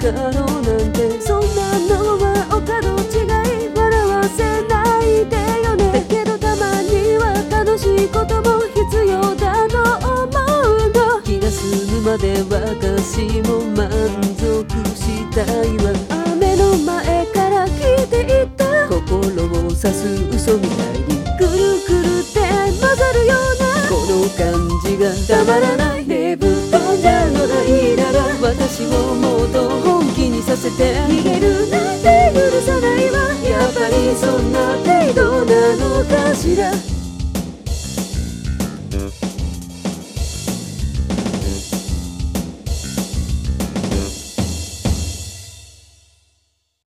かろうなんて、そんなのはお門違い、笑わせないでよね。だけどたまには楽しいことも必要だと思うの。気が済むまで私も満足したいわ。雨の前から聞いていた心を刺す嘘みたいに、くるくるって混ざるようなこの感じがたまらない。ねぶ飛んじゃうのがいいなら私をもっと本気にさせて。